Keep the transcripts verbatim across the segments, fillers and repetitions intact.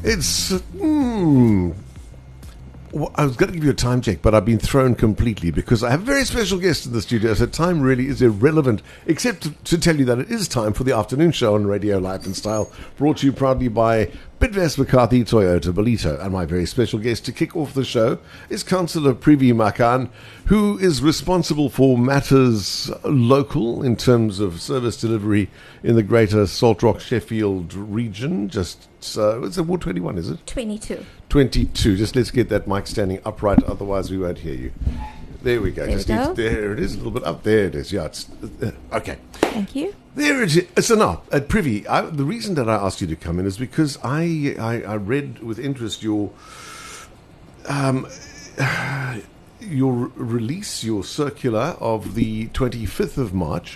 It's... Mm, well, I was going to give you a time check, but I've been thrown completely because I have a very special guest in the studio, so time really is irrelevant, except to, to tell you that it is time for the afternoon show on Radio Life and Style, brought to you proudly by Bidvest McCarthy Toyota Belito. And my very special guest to kick off the show is Councillor Privi Makan, who is responsible for matters local in terms of service delivery in the greater Salt Rock Sheffield region. Just, uh, it's a Ward twenty-one, is it? twenty-two. twenty-two. Just let's get that mic standing upright, otherwise we won't hear you. There we go. There, Just we need go. to- there it is, a little bit up. There it is. Yeah, it's uh, okay. Thank you. There it is. So now, at Privi, I, the reason that I asked you to come in is because I I, I read with interest your um your release, your circular of the twenty-fifth of March,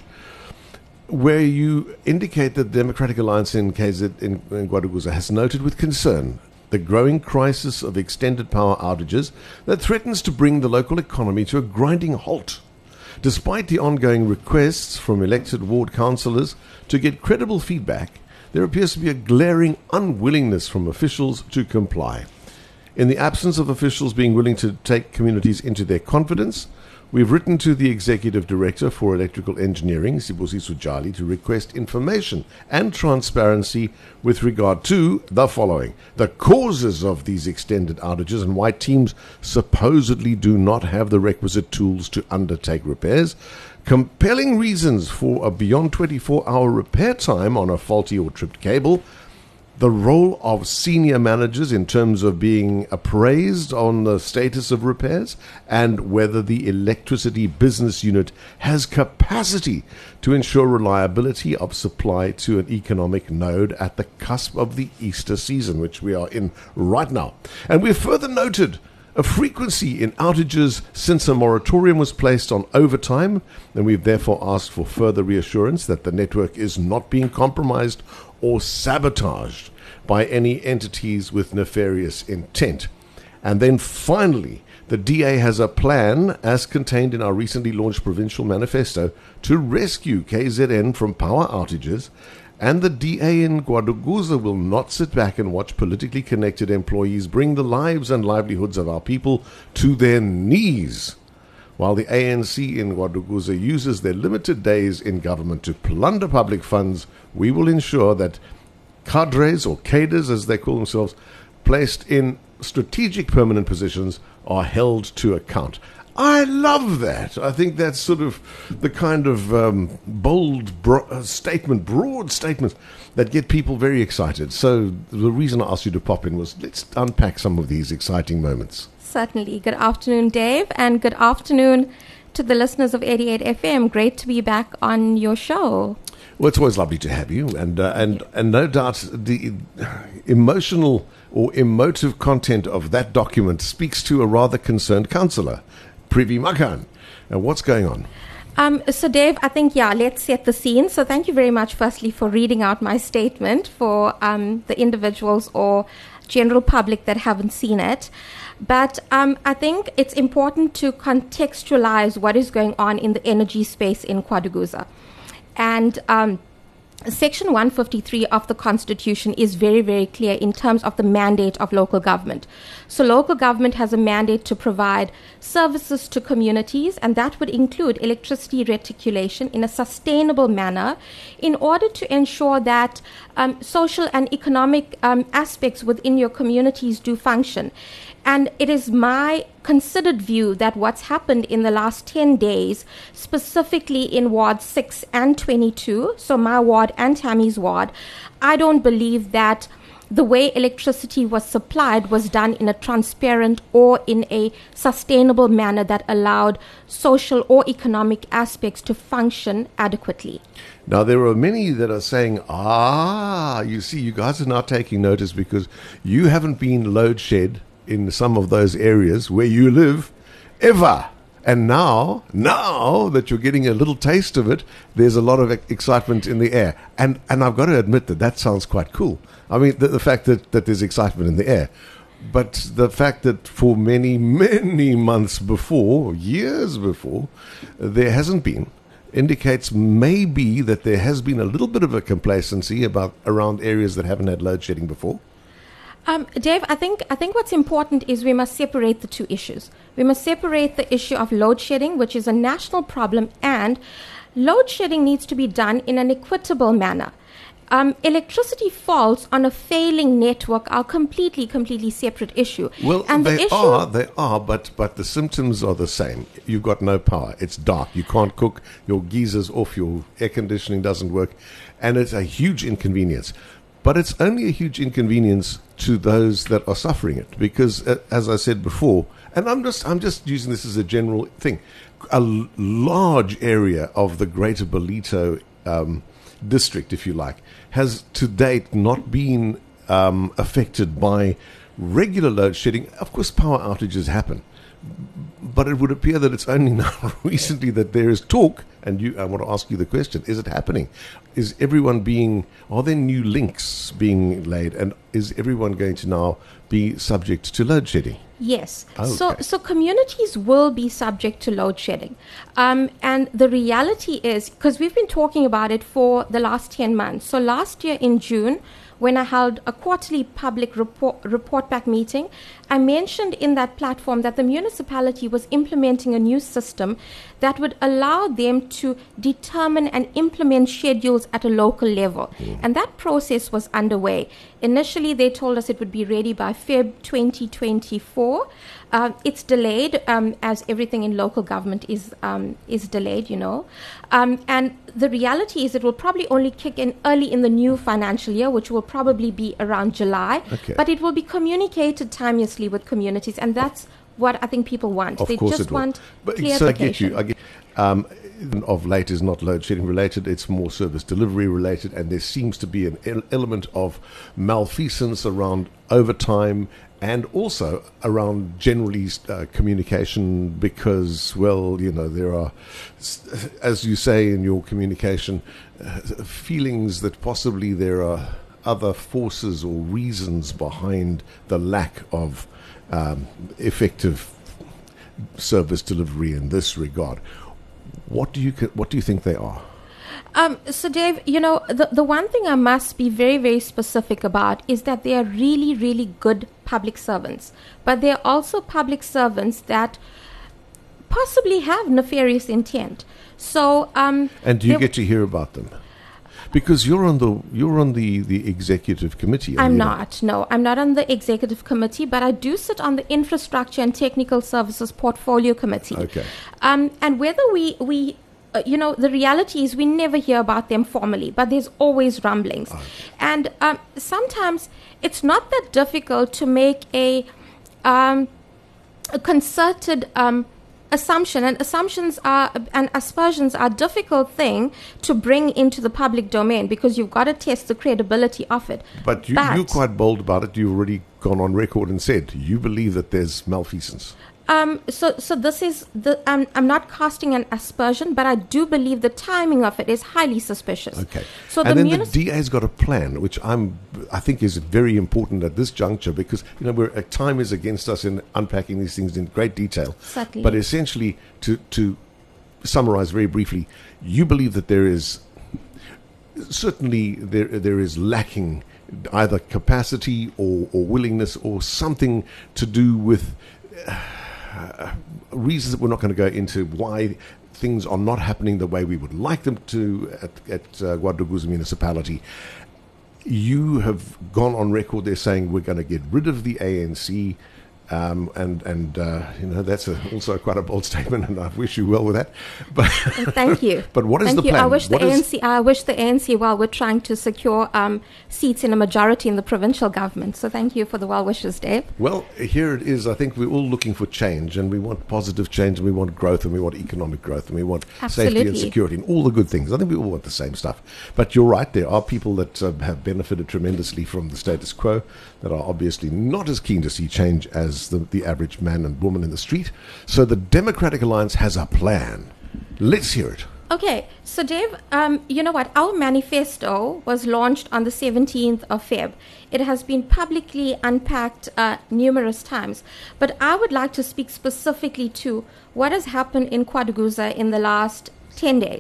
where you indicate that the Democratic Alliance in K Z in, in Guadagusa has noted with concern the growing crisis of extended power outages that threatens to bring the local economy to a grinding halt. Despite the ongoing requests from elected ward councillors to get credible feedback, there appears to be a glaring unwillingness from officials to comply. In the absence of officials being willing to take communities into their confidence, we've written to the Executive Director for Electrical Engineering, Sibusiso Jali, to request information and transparency with regard to the following: the causes of these extended outages and why teams supposedly do not have the requisite tools to undertake repairs, compelling reasons for a beyond twenty-four hour repair time on a faulty or tripped cable, the role of senior managers in terms of being appraised on the status of repairs, and whether the electricity business unit has capacity to ensure reliability of supply to an economic node at the cusp of the Easter season, which we are in right now. And we've further noted a frequency in outages since a moratorium was placed on overtime, and we've therefore asked for further reassurance that the network is not being compromised or sabotaged by any entities with nefarious intent. And then finally, the D A has a plan, as contained in our recently launched provincial manifesto, to rescue K Z N from power outages, and the D A in Guadagusa will not sit back and watch politically connected employees bring the lives and livelihoods of our people to their knees, while the A N C in Guadagusa uses their limited days in government to plunder public funds. We will ensure that cadres, or cadres as they call themselves, placed in strategic permanent positions are held to account. I love that. I think that's sort of the kind of um, bold bro- uh, statement, broad statements that get people very excited. So the reason I asked you to pop in was, let's unpack some of these exciting moments. Certainly. Good afternoon, Dave, and good afternoon to the listeners of eighty-eight F M. Great to be back on your show. Well, it's always lovely to have you, and uh, and and no doubt the emotional or emotive content of that document speaks to a rather concerned councillor, Privi Makan. Now, what's going on? Um, so, Dave, I think, yeah, let's set the scene. So thank you very much, firstly, for reading out my statement for um, the individuals or general public that haven't seen it. But um, I think it's important to contextualize what is going on in the energy space in Guadagusa. And um, Section one fifty-three of the Constitution is very, very clear in terms of the mandate of local government. So local government has a mandate to provide services to communities, and that would include electricity reticulation in a sustainable manner in order to ensure that um, social and economic um, aspects within your communities do function. And it is my considered view that what's happened in the last ten days, specifically in Ward six and twenty-two, so my ward and Tammy's ward, I don't believe that the way electricity was supplied was done in a transparent or in a sustainable manner that allowed social or economic aspects to function adequately. Now, there are many that are saying, ah, you see, you guys are now taking notice because you haven't been load shed in some of those areas where you live ever. And now, now that you're getting a little taste of it, there's a lot of excitement in the air. And and I've got to admit that that sounds quite cool. I mean, the, the fact that, that there's excitement in the air. But the fact that for many, many months before, years before, there hasn't been, indicates maybe that there has been a little bit of a complacency about around areas that haven't had load shedding before. Um, Dave, I think I think what's important is we must separate the two issues. We must separate the issue of load shedding, which is a national problem, and load shedding needs to be done in an equitable manner. Um, electricity faults on a failing network are completely, completely separate issue. Well, and they the issue, are, they are, but but the symptoms are the same. You've got no power. It's dark. You can't cook. Your geezer's off. Your air conditioning doesn't work, and it's a huge inconvenience. But it's only a huge inconvenience to those that are suffering it, because, uh, as I said before, and I'm just I'm just using this as a general thing, a l- large area of the Greater Ballito um, district, if you like, has to date not been um, affected by regular load shedding. Of course, power outages happen, but it would appear that it's only now recently that there is talk, and you, I want to ask you the question, is it happening? Is everyone being, are there new links being laid, and is everyone going to now be subject to load shedding? Yes. Okay. So, so communities will be subject to load shedding. Um, and the reality is, because we've been talking about it for the last ten months. So last year in June, when I held a quarterly public report, report back meeting, I mentioned in that platform that the municipality was implementing a new system that would allow them to determine and implement schedules at a local level. Mm. And that process was underway. Initially, they told us it would be ready by February twenty twenty-four. Uh, it's delayed, um, as everything in local government is um, is delayed, you know. Um, and the reality is it will probably only kick in early in the new financial year, which will probably be around July. Okay. But it will be communicated timelessly with communities, and that's what I think people want. Of they course just it will. want But clarification. so I get you. I get, um, of late is not load shedding related, it's more service delivery related, and there seems to be an el- element of malfeasance around overtime and also around generally uh, communication, because, well, you know, there are, as you say in your communication, uh, feelings that possibly there are other forces or reasons behind the lack of um, effective service delivery in this regard. What do you what do you think they are? Um, so, Dave, you know, the, the one thing I must be very, very specific about is that they are really, really good public servants. But they're also public servants that possibly have nefarious intent. So, um, and do you get to hear about them? Because you're on the you're on the, the executive committee. I'm you not. know? No, I'm not on the executive committee, but I do sit on the infrastructure and technical services portfolio committee. Okay. Um, and whether we we uh, you know, the reality is we never hear about them formally, but there's always rumblings, okay. and um, sometimes it's not that difficult to make a um, a concerted um. assumption, and assumptions are and aspersions are a difficult thing to bring into the public domain because you've got to test the credibility of it. But, you, but you're quite bold about it. You've already gone on record and said you believe that there's malfeasance. Um, so, so this is the. I'm, I'm not casting an aspersion, but I do believe the timing of it is highly suspicious. Okay. So and the then munis- the D A's got a plan, which I'm, I think, is very important at this juncture because you know we're, time is against us in unpacking these things in great detail. Certainly. But essentially, to to summarize very briefly, you believe that there is certainly there there is lacking either capacity or, or willingness or something to do with. Uh, Uh, reasons that we're not going to go into why things are not happening the way we would like them to at, at uh, Guadalupe municipality. You have gone on record there saying we're going to get rid of the A N C, um, and and uh, you know that's a, also quite a bold statement, and I wish you well with that. But thank you. But what is thank the you. plan? I wish what the is A N C. I wish the A N C well. We're trying to secure um, seats in a majority in the provincial government. So thank you for the well wishes, Dave. Well, here it is. I think we're all looking for change, and we want positive change, and we want growth, and we want economic growth, and we want Absolutely. safety and security, and all the good things. I think we all want the same stuff. But you're right. There are people that uh, have benefited tremendously from the status quo that are obviously not as keen to see change as the, the average man and woman in the street. So the Democratic Alliance has a plan. Let's hear it. Okay, so Dave, um, you know what? Our manifesto was launched on the seventeenth of February. It has been publicly unpacked uh, numerous times. But I would like to speak specifically to what has happened in Kwaduguza in the last ten days.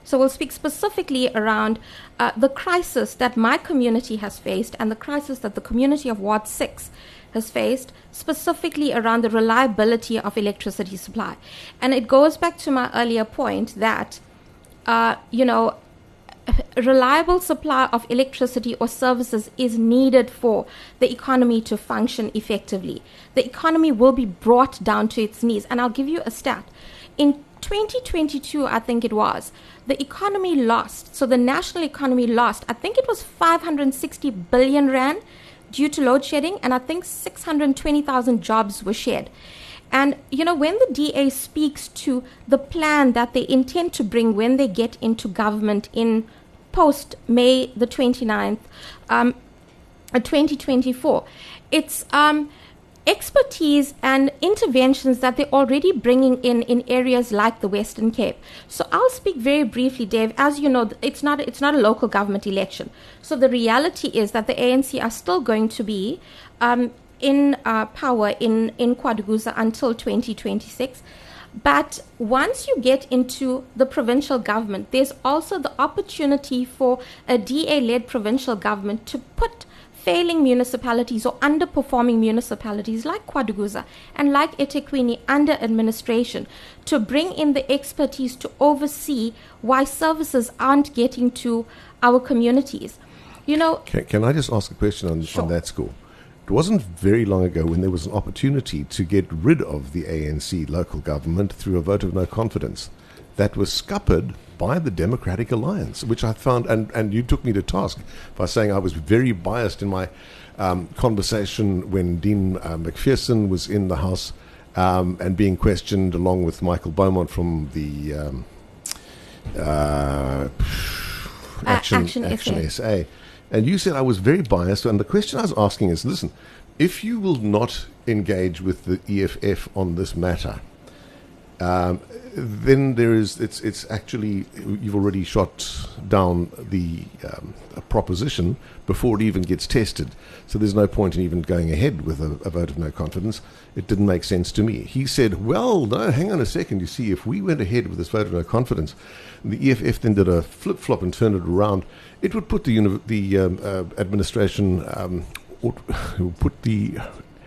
So we'll speak specifically around uh, the crisis that my community has faced and the crisis that the community of Ward six has faced, specifically around the reliability of electricity supply. And it goes back to my earlier point that, uh, you know, a reliable supply of electricity or services is needed for the economy to function effectively. The economy will be brought down to its knees. And I'll give you a stat. In twenty twenty-two, I think it was, the economy lost, so the national economy lost, I think it was five hundred sixty billion rand due to load shedding, and I think six hundred twenty thousand jobs were shed. And, you know, when the D A speaks to the plan that they intend to bring when they get into government in post-May the twenty-ninth, um, twenty twenty-four, it's um, expertise and interventions that they're already bringing in in areas like the Western Cape. So I'll speak very briefly, Dave. As you know, it's not it's not a local government election. So the reality is that the A N C are still going to be um, in uh, power in, in KwaDukuza until twenty twenty-six. But once you get into the provincial government, there's also the opportunity for a D A-led provincial government to put failing municipalities or underperforming municipalities like KwaDukuza and like eThekwini under administration to bring in the expertise to oversee why services aren't getting to our communities. You know, can, can I just ask a question on, sure. on that score? It wasn't very long ago when there was an opportunity to get rid of the A N C local government through a vote of no confidence that was scuppered by the Democratic Alliance, which I found, and, and you took me to task by saying I was very biased in my um, conversation when Dean uh, McPherson was in the House um, and being questioned along with Michael Beaumont from the um, uh, Action, Action, Action S A. S A. And you said I was very biased, and the question I was asking is, listen, if you will not engage with the E F F on this matter, um, then there is it's it's actually you've already shot down the um, a proposition before it even gets tested. So there's no point in even going ahead with a, a vote of no confidence. It didn't make sense to me. He said, well, no, hang on a second. You see, if we went ahead with this vote of no confidence, the E F F then did a flip-flop and turned it around, it would put the uni- the um, uh, administration, um, or, would put the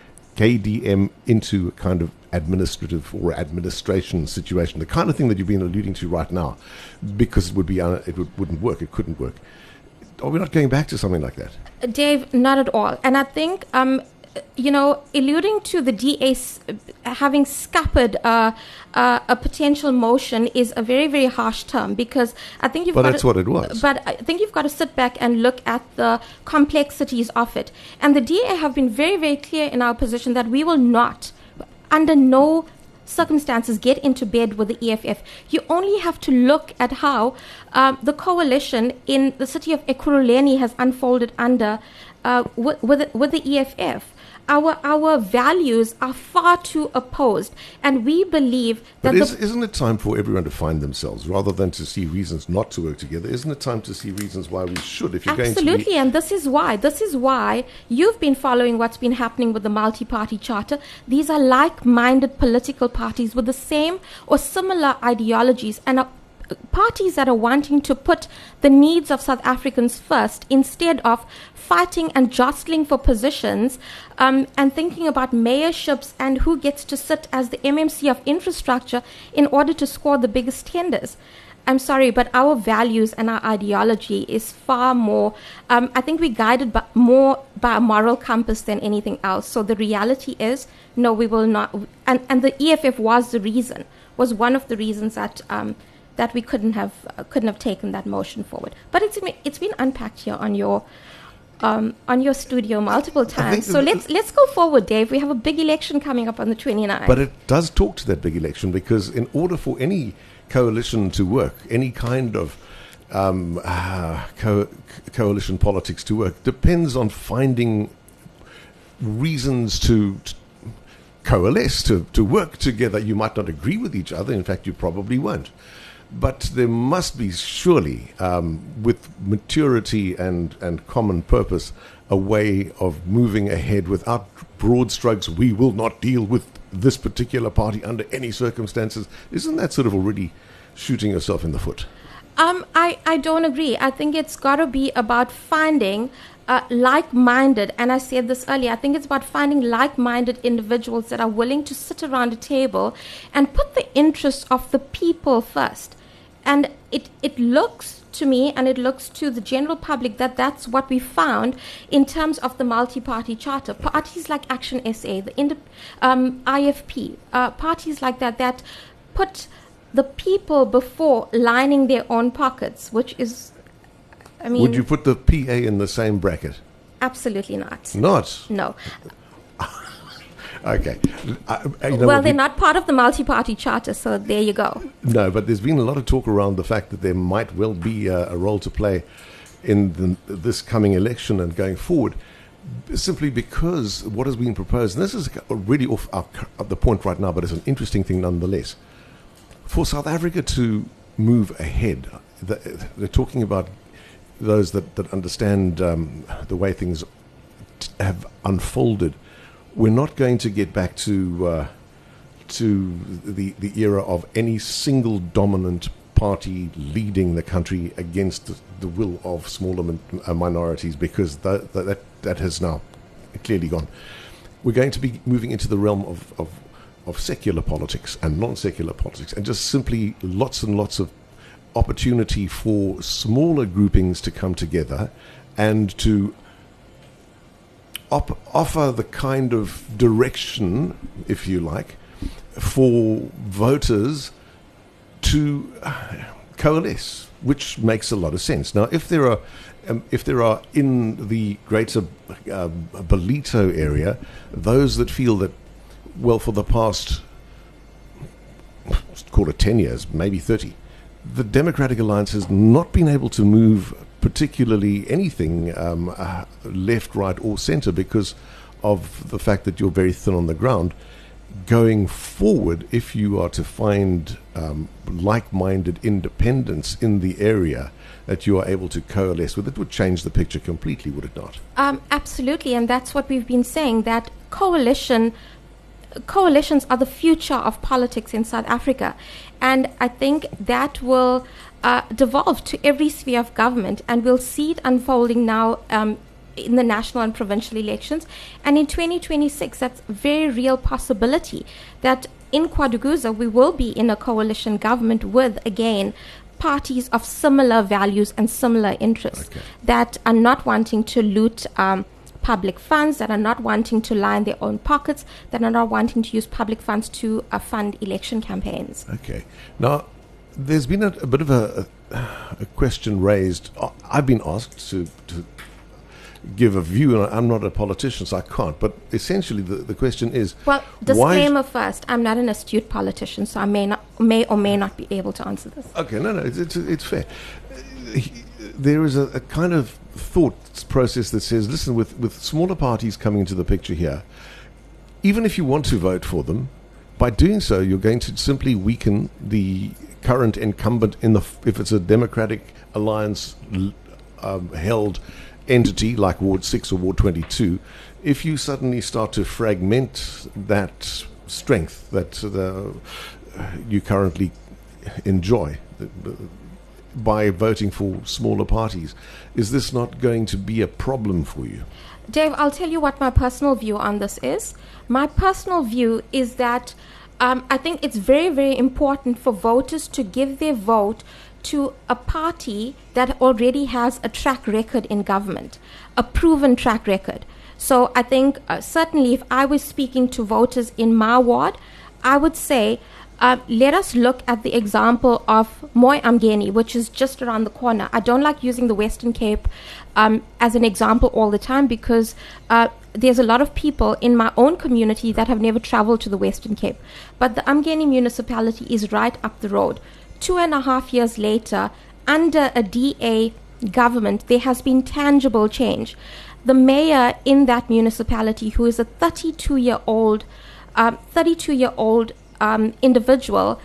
K D M into a kind of administrative or administration situation, the kind of thing that you've been alluding to right now, because it would be un- it would, wouldn't work, it couldn't work. Are we not going back to something like that? Dave, not at all. And I think, um, you know, alluding to the D A s- having scuppered uh, uh, a potential motion is a very, very harsh term, because I think you've but got that's to, what it was. But I think you've got to sit back and look at the complexities of it. And the D A have been very, very clear in our position that we will not, under no circumstances, get into bed with the E F F. You only have to look at how um, the coalition in the city of Ekurhuleni has unfolded under uh, with, with, with the E F F. Our our values are far too opposed, and we believe that. But is, the isn't it time for everyone to find themselves rather than to see reasons not to work together? Isn't it time to see reasons why we should? If you're Absolutely, going to be and this is why. This is why you've been following what's been happening with the multi-party charter. These are like-minded political parties with the same or similar ideologies, and are parties that are wanting to put the needs of South Africans first instead of fighting and jostling for positions um, and thinking about mayorships and who gets to sit as the M M C of infrastructure in order to score the biggest tenders. I'm sorry, but our values and our ideology is far more, um, I think we're guided by, more by a moral compass than anything else. So the reality is, no, we will not. And, and the E F F was the reason, was one of the reasons that um, that we couldn't have uh, couldn't have taken that motion forward. But it's it's been unpacked here on your um, on your studio multiple times. So let's let's go forward, Dave. We have a big election coming up on the twenty-ninth. But it does talk to that big election, because in order for any coalition to work, any kind of um, uh, co- coalition politics to work, depends on finding reasons to, to coalesce, to, to work together. You might not agree with each other. In fact, you probably won't. But there must be surely, um, with maturity and, and common purpose, a way of moving ahead without broad strokes. We will not deal with this particular party under any circumstances. Isn't that sort of already shooting yourself in the foot? Um, I, I don't agree. I think it's got to be about finding uh, like-minded, and I said this earlier, I think it's about finding like-minded individuals that are willing to sit around a table and put the interests of the people first. And it, it looks to me, and it looks to the general public, that that's what we found in terms of the multi-party charter. Parties like Action S A, the Indi- um, I F P, uh, parties like that, that put the people before lining their own pockets, which is, I mean... Would you put the P A in the same bracket? Absolutely not. Not? No. Okay. I, you know well, they're not part of the multi-party charter, so there you go. No, but there's been a lot of talk around the fact that there might well be a, a role to play in the, this coming election and going forward, simply because what has been proposed, and this is really off our, the point right now, but it's an interesting thing nonetheless. For South Africa to move ahead, they're talking about those that, that understand um, the way things have unfolded. We're not going to get back to uh, to the the era of any single dominant party leading the country against the, the will of smaller min, uh, minorities, because that, that that has now clearly gone. We're going to be moving into the realm of, of, of secular politics and non-secular politics, and just simply lots and lots of opportunity for smaller groupings to come together and to Op- offer the kind of direction, if you like, for voters to coalesce, which makes a lot of sense. Now, if there are, um, if there are in the greater uh, Ballito area, those that feel that, well, for the past, let's call it ten years, maybe thirty, the Democratic Alliance has not been able to move particularly anything um, uh, left, right, or centre because of the fact that you're very thin on the ground. Going forward, if you are to find um, like-minded independents in the area that you are able to coalesce with, it would change the picture completely, would it not? Um, absolutely, and that's what we've been saying, that coalition coalitions are the future of politics in South Africa. And I think that will uh, devolve to every sphere of government, and we'll see it unfolding now um, in the national and provincial elections. And in twenty twenty-six, that's a very real possibility that in KwaDukuza we will be in a coalition government with, again, parties of similar values and similar interests, okay, that are not wanting to loot um, public funds, that are not wanting to line their own pockets, that are not wanting to use public funds to uh, fund election campaigns. Okay. Now, there's been a, a bit of a, a, a question raised. I've been asked to, to give a view, and I'm not a politician, so I can't. But essentially, the, the question is... Well, disclaimer first, I'm not an astute politician, so I may not, may or may not be able to answer this. Okay, no, no, it's, it's, it's fair. There is a, a kind of thought process that says, listen, with, with smaller parties coming into the picture here, even if you want to vote for them, by doing so, you're going to simply weaken the current incumbent in the, if it's a Democratic Alliance um, held entity like Ward six or Ward twenty-two, if you suddenly start to fragment that strength that the, you currently enjoy by voting for smaller parties, is this not going to be a problem for you? Dave, I'll tell you what my personal view on this is. My personal view is that um, I think it's very, very important for voters to give their vote to a party that already has a track record in government, a proven track record. So I think uh, certainly if I was speaking to voters in my ward, I would say, Uh, let us look at the example of Mooi Amgeni, which is just around the corner. I don't like using the Western Cape um, as an example all the time because uh, there's a lot of people in my own community that have never traveled to the Western Cape. But the Amgeni municipality is right up the road. Two and a half years later, under a D A government, there has been tangible change. The mayor in that municipality, who is a thirty-two-year-old, um, thirty-two-year-old Um, individual,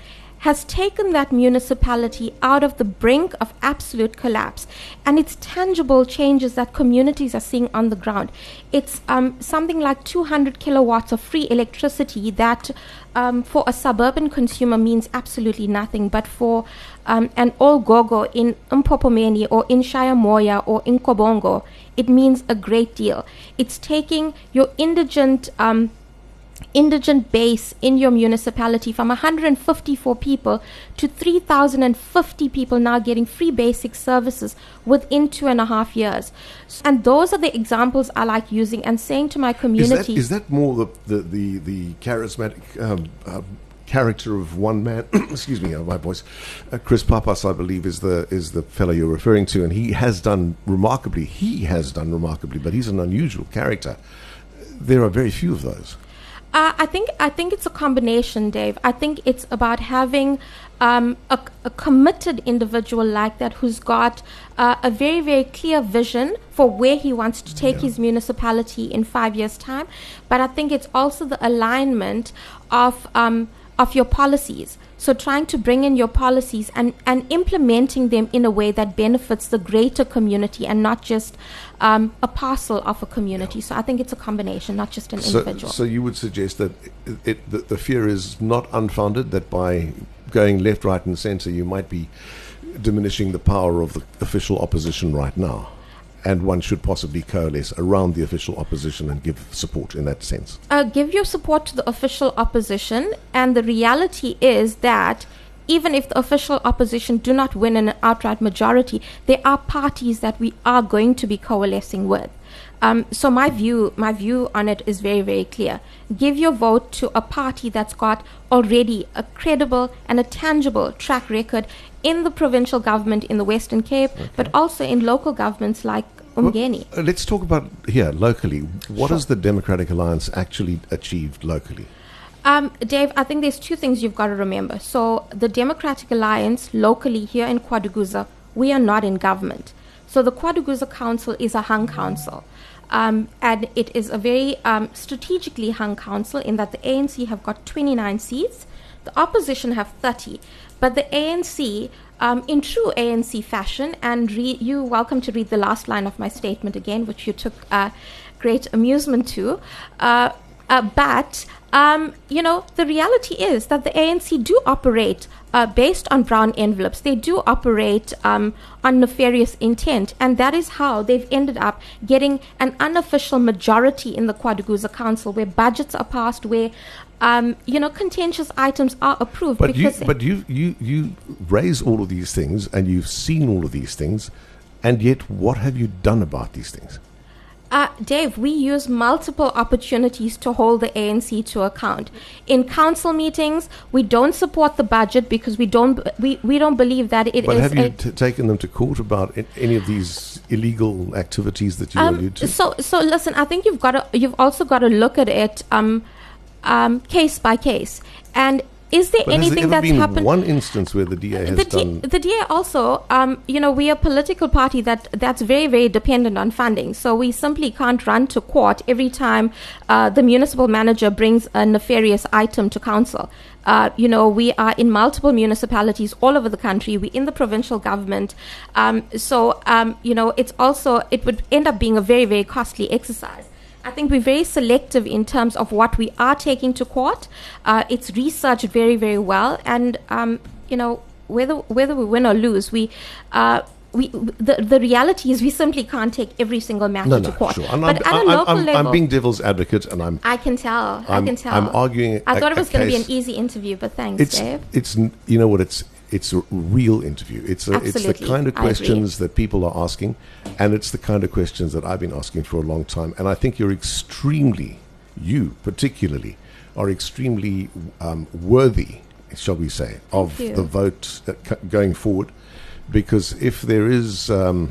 has taken that municipality out of the brink of absolute collapse. And it's tangible changes that communities are seeing on the ground. It's um, something like two hundred kilowatts of free electricity that um, for a suburban consumer means absolutely nothing, but for um, an Olgogo in Mpopomeni or in Shayamoya or in Kobongo, it means a great deal. It's taking your indigent um, indigent base in your municipality from one hundred fifty-four people to three thousand fifty people now getting free basic services within two and a half years. And those are the examples I like using and saying to my community. Is that, is that more the, the, the, the charismatic um, uh, character of one man? Excuse me, my voice. Uh, Chris Papas, I believe, is the is the fellow you're referring to, and he has done remarkably. He has done remarkably, but he's an unusual character. There are very few of those. Uh, I think I think it's a combination, Dave. I think it's about having um, a, a committed individual like that who's got uh, a very, very clear vision for where he wants to take yeah. his municipality in five years' time. But I think it's also the alignment of um, of your policies. So trying to bring in your policies and, and implementing them in a way that benefits the greater community and not just um, a parcel of a community. So I think it's a combination, not just an so, individual. So you would suggest that it, it, the, the fear is not unfounded, that by going left, right and centre you might be diminishing the power of the official opposition right now, and one should possibly coalesce around the official opposition and give support in that sense? Uh, give your support to the official opposition, and the reality is that even if the official opposition do not win in an outright majority, there are parties that we are going to be coalescing with. Um, so my view, my view on it is very, very clear. Give your vote to a party that's got already a credible and a tangible track record in the provincial government in the Western Cape, okay. but also in local governments like Umgeni. Well, uh, let's talk about here locally. What Sure. has the Democratic Alliance actually achieved locally? Um, Dave, I think there's two things you've got to remember. So the Democratic Alliance locally here in KwaDukuza, we are not in government. So the KwaDukuza Council is a hung council. Um, and it is a very um, strategically hung council in that the A N C have got twenty-nine seats, the opposition have thirty. But the A N C, um, in true A N C fashion, and re- you're welcome to read the last line of my statement again, which you took uh, great amusement to, uh, uh, but Um, you know, the reality is that the A N C do operate uh, based on brown envelopes. They do operate um, on nefarious intent, and that is how they've ended up getting an unofficial majority in the KwaDukuza Council, where budgets are passed, where um, you know, contentious items are approved. But you, because but you, you, you raise all of these things, and you've seen all of these things, and yet what have you done about these things? Uh, Dave, we use multiple opportunities to hold the A N C to account. In council meetings, we don't support the budget because we don't we, we don't believe that it but is. But have you a, t- taken them to court about I- any of these illegal activities that you um, allude to? So, so listen. I think you've got to you've also got to look at it um, um, case by case. And is there but anything has there ever that's been happened? One instance where the D A has the, D- done. the D A also, um, you know, we are a political party that that's very, very dependent on funding. So we simply can't run to court every time uh, the municipal manager brings a nefarious item to council. Uh, you know, we are in multiple municipalities all over the country. We're in the provincial government. Um, so, um, you know, it's also, it would end up being a very, very costly exercise. I think we're very selective in terms of what we are taking to court. Uh, it's researched very, very well, and um, you know, whether whether we win or lose, we uh, we the the reality is we simply can't take every single matter no, to no, court. Sure. And but I'm, at a I'm, local I'm, level, I'm being devil's advocate, and I'm. I can tell. I'm, I can tell. I'm arguing. I a, thought it was going to be an case. easy interview, but thanks, It's Dave. it's you know what it's. It's a real interview. It's a, it's the kind of questions that people are asking, and it's the kind of questions that I've been asking for a long time. And I think you're extremely, you particularly, are extremely um, worthy, shall we say, of the vote that c- going forward. Because if there is um,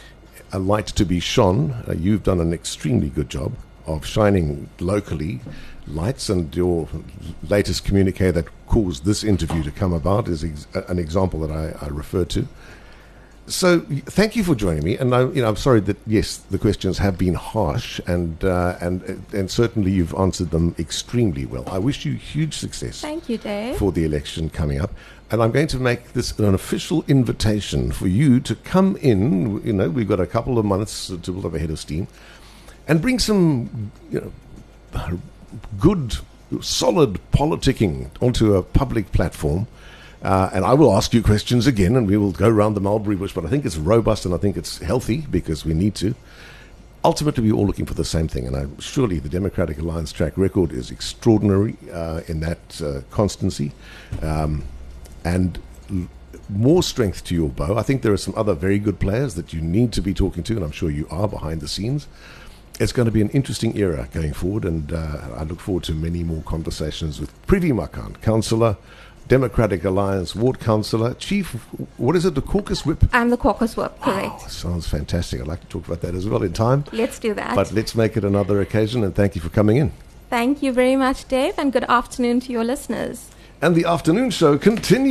a light to be shone, uh, you've done an extremely good job of shining locally lights, and your latest communique that caused this interview to come about is ex- an example that I, I refer to. So thank you for joining me, and I, you know, I'm sorry that yes, the questions have been harsh, and uh, and and certainly you've answered them extremely well. I wish you huge success. Thank you, Dave. For the election coming up, and I'm going to make this an official invitation for you to come in. You know, we've got a couple of months to build up a head of steam, and bring some, you know, good, solid politicking onto a public platform. Uh, and I will ask you questions again, and we will go around the mulberry bush, but I think it's robust and I think it's healthy because we need to. Ultimately, we're all looking for the same thing, and I, surely the Democratic Alliance track record is extraordinary uh, in that uh, constancy. Um, and l- more strength to your bow. I think there are some other very good players that you need to be talking to, and I'm sure you are behind the scenes. It's going to be an interesting era going forward, and uh, I look forward to many more conversations with Privy Makan, Councillor, Democratic Alliance Ward Councillor, Chief, what is it, the Caucus Whip? I'm the Caucus Whip, correct. Wow, sounds fantastic. I'd like to talk about that as well in time. Let's do that. But let's make it another occasion, and thank you for coming in. Thank you very much, Dave, and good afternoon to your listeners. And the afternoon show continues.